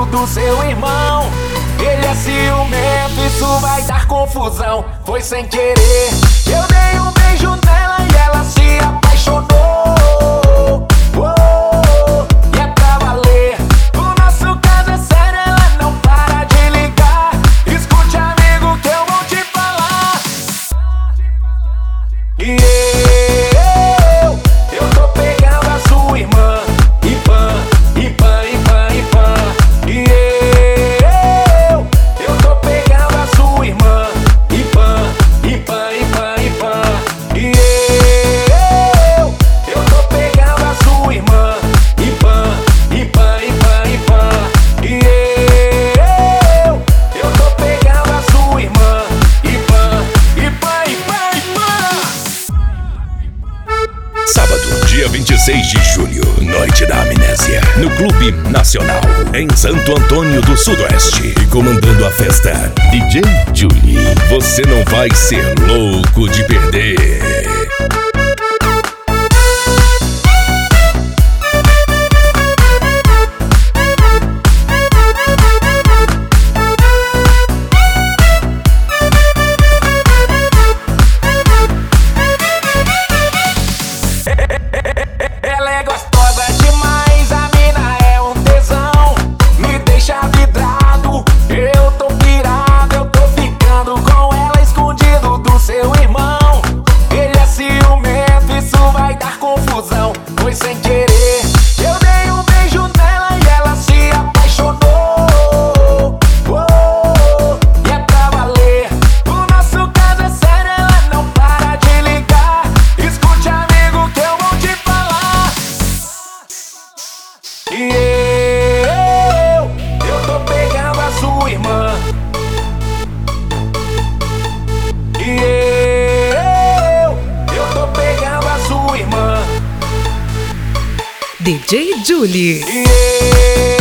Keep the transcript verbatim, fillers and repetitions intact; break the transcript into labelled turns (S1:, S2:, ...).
S1: do seu irmão. Ele é ciumento, isso vai dar confusão. Foi sem querer, eu dei um beijo nela e ela se apaixonou. Oh, e é pra valer, o nosso caso é sério, ela não para de ligar. Escute, amigo, que eu vou te falar. E eu, eu tô pegando a sua irmã. E pã, e pã, e pã, e pã. E eu, eu tô pegando a sua irmã. E pã, e pã, e pã, e pã. E eu, eu tô pegando a sua irmã. E pã, e pã, e pã, e pã. E eu, eu tô pegando a sua irmã. E pã, e pã, e pã, e pã.
S2: Sábado, dia vinte e seis de julho, Noite da Amnésia, no Clube Nacional, em Santo Antônio do Sudoeste. E comandando a festa, D J Julie. Você não vai ser louco de perder.
S1: Ela é gostosa demais, a mina é um tesão. Me deixa vidrado, eu tô pirado. Eu tô ficando com ela escondido do seu irmão. Ele é ciumento, isso vai dar confusão. Foi sem querer, eu dei um beijo nela e ela se apaixonou. Oh, e é pra valer, o nosso caso é sério, ela não para de ligar. Escute, amigo, que eu vou te falar. E eu, eu tô pegando a sua irmã. E eu, eu tô pegando a sua irmã.
S3: D J Julie.
S1: E eu